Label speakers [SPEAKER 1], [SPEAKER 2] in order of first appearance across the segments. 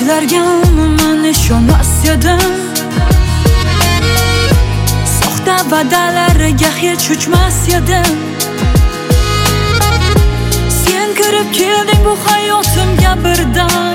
[SPEAKER 1] So'zlarga umuman ishonmas edim, soxta va'dalariga hech uchmas edim. Sen kirib kelding bu hayotimga birdan,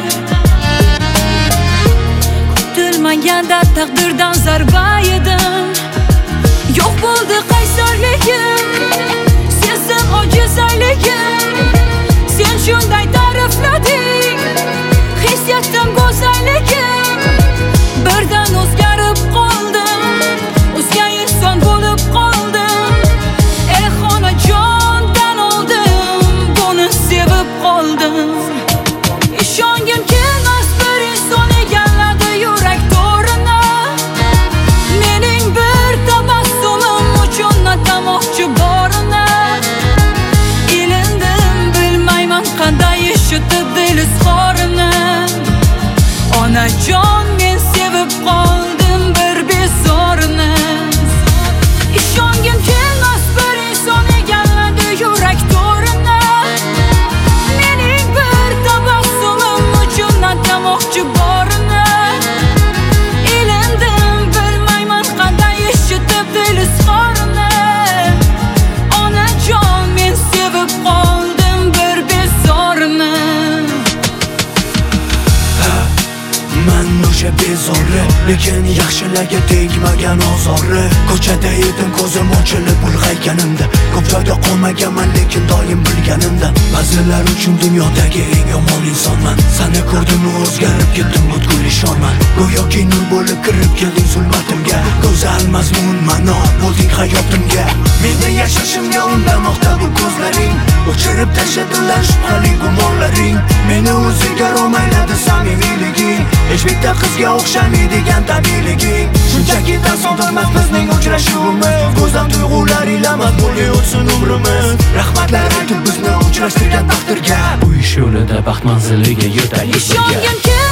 [SPEAKER 1] kutilmaganda taqdirdan zarba edim. Yo'q bo'ldi qaysarligim, sezdim ojizligim. Sen shunday ta'riflading hissiyotim go'zalligim. Birdan o'zgarib qoldim, o'zga inson bo'lib qoldim. Ey xonajondan oldim, buni sevib qoldim. Ishongim kelmas bir inson egalladi yurak to'rini. Mening bir tabassumim uchun atamoqchi borini. Ilindim bilmayman qanday eshitib dil izhorini. Onajon men sevib qoldim bir bezorini. Ishongim kelmas bir inson egalladi yurak to'rini. Mening bir tabassumim uchun atamoqchi borini. Ilindim bilmayman qanday eshitib dil izhorini. Onajon men sevib qoldim bir bezorini.
[SPEAKER 2] Man o'sha bezori, lekin yaxshilarga tegmagan ozori. Ko'chada edim ko'zim ochilib ulg'ayganimda, ko'p joyda qolmaganman lekin doim bilganimdan. Ba'zilar uchun dunyodagi eng yomon insonman. Seni ko'rdim o'zgarib ketdim butkul ishonman. Go'yoki nur bo'lib kirib kelding zulmatimga, go'zal mazmun ma'no bo'lding hayotimga. Meni yashashimga undamoqda bu ko'zlaring, o'chirib tashladilar shubhali gumonlaring. Meni o'ziga romayladi samimiyliging, hech bitta qizga o'xshamaydigan tabiiyliging. Shunchaki tasodifmas bizning uchrashuvimiz, go'zal tuyg'ular ilamas bo'lgan o'tsin umrimiz. Rahmatlar aytib bizni uchrashtirgan taqdirga, bu ish yo'lida baxt manziliga yetaylik birga.